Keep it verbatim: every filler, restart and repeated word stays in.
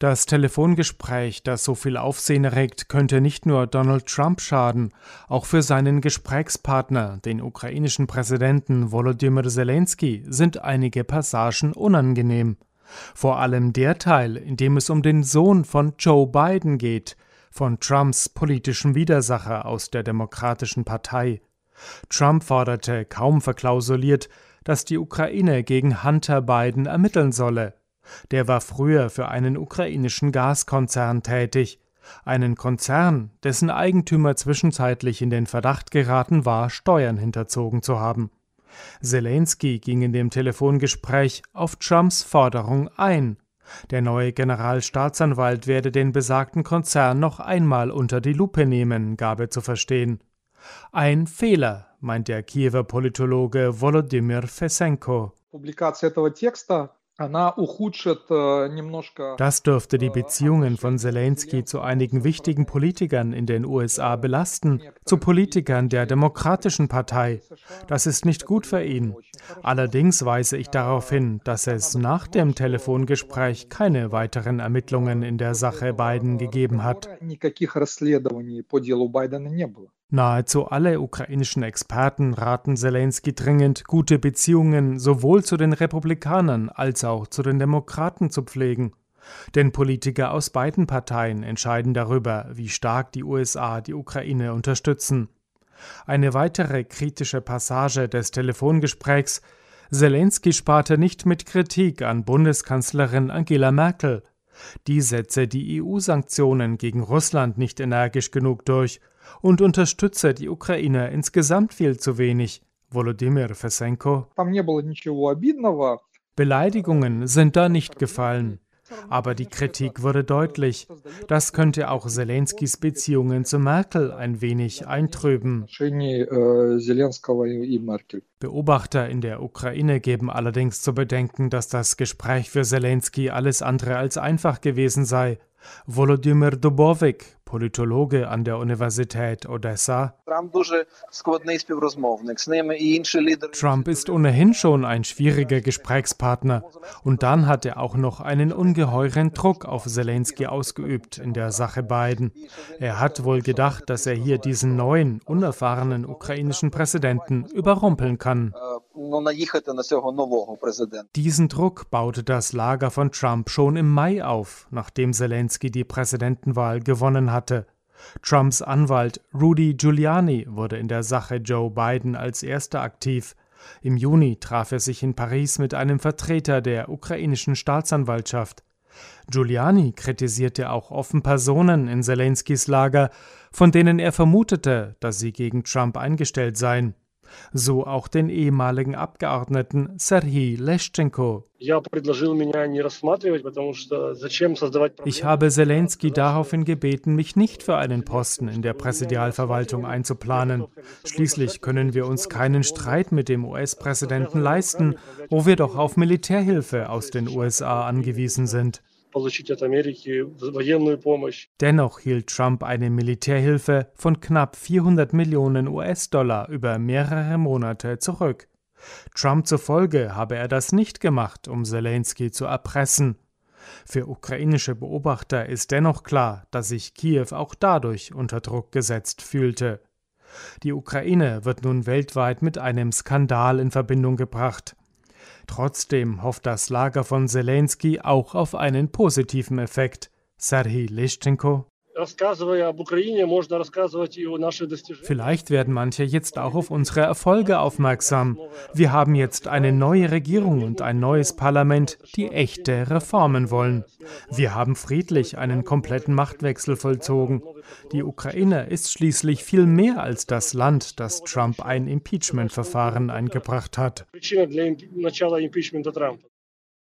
Das Telefongespräch, das so viel Aufsehen erregt, könnte nicht nur Donald Trump schaden, auch für seinen Gesprächspartner, den ukrainischen Präsidenten Volodymyr Zelensky, sind einige Passagen unangenehm. Vor allem der Teil, in dem es um den Sohn von Joe Biden geht, von Trumps politischem Widersacher aus der Demokratischen Partei. Trump forderte, kaum verklausuliert, dass die Ukraine gegen Hunter Biden ermitteln solle. Der war früher für einen ukrainischen Gaskonzern tätig, einen Konzern, dessen Eigentümer zwischenzeitlich in den Verdacht geraten war, Steuern hinterzogen zu haben. Zelensky ging in dem Telefongespräch auf Trumps Forderung ein. Der neue Generalstaatsanwalt werde den besagten Konzern noch einmal unter die Lupe nehmen, gab er zu verstehen. Ein Fehler, meint der Kiewer Politologe Volodymyr Fesenko. Das dürfte die Beziehungen von Zelensky zu einigen wichtigen Politikern in den U S A belasten, zu Politikern der Demokratischen Partei. Das ist nicht gut für ihn. Allerdings weise ich darauf hin, dass es nach dem Telefongespräch keine weiteren Ermittlungen in der Sache Biden gegeben hat. Nahezu alle ukrainischen Experten raten Zelensky dringend, gute Beziehungen sowohl zu den Republikanern als auch zu den Demokraten zu pflegen. Denn Politiker aus beiden Parteien entscheiden darüber, wie stark die U S A die Ukraine unterstützen. Eine weitere kritische Passage des Telefongesprächs: Zelensky sparte nicht mit Kritik an Bundeskanzlerin Angela Merkel. Die setze die E U-Sanktionen gegen Russland nicht energisch genug durch und unterstütze die Ukraine insgesamt viel zu wenig. Volodymyr Fesenko: Beleidigungen sind da nicht gefallen. Aber die Kritik wurde deutlich. Das könnte auch Zelenskys Beziehungen zu Merkel ein wenig eintrüben. Beobachter in der Ukraine geben allerdings zu bedenken, dass das Gespräch für Zelensky alles andere als einfach gewesen sei. Volodymyr Dubowik, Politologe an der Universität Odessa: Trump ist ohnehin schon ein schwieriger Gesprächspartner. Und dann hat er auch noch einen ungeheuren Druck auf Zelensky ausgeübt in der Sache Biden. Er hat wohl gedacht, dass er hier diesen neuen, unerfahrenen ukrainischen Präsidenten überrumpeln kann. Diesen Druck baute das Lager von Trump schon im Mai auf, nachdem Zelensky die Präsidentenwahl gewonnen hatte. Trumps Anwalt Rudy Giuliani wurde in der Sache Joe Biden als erster aktiv. Im Juni traf er sich in Paris mit einem Vertreter der ukrainischen Staatsanwaltschaft. Giuliani kritisierte auch offen Personen in Zelenskys Lager, von denen er vermutete, dass sie gegen Trump eingestellt seien. So auch den ehemaligen Abgeordneten Serhij Leschenko. Ich habe Zelensky daraufhin gebeten, mich nicht für einen Posten in der Präsidialverwaltung einzuplanen. Schließlich können wir uns keinen Streit mit dem U S-Präsidenten leisten, wo wir doch auf Militärhilfe aus den U S A angewiesen sind. Dennoch hielt Trump eine Militärhilfe von knapp vierhundert Millionen U S-Dollar über mehrere Monate zurück. Trump zufolge habe er das nicht gemacht, um Zelensky zu erpressen. Für ukrainische Beobachter ist dennoch klar, dass sich Kiew auch dadurch unter Druck gesetzt fühlte. Die Ukraine wird nun weltweit mit einem Skandal in Verbindung gebracht. Trotzdem hofft das Lager von Zelensky auch auf einen positiven Effekt. Serhij Leschenko: Vielleicht werden manche jetzt auch auf unsere Erfolge aufmerksam. Wir haben jetzt eine neue Regierung und ein neues Parlament, die echte Reformen wollen. Wir haben friedlich einen kompletten Machtwechsel vollzogen. Die Ukraine ist schließlich viel mehr als das Land, das Trump ein Impeachment-Verfahren eingebracht hat.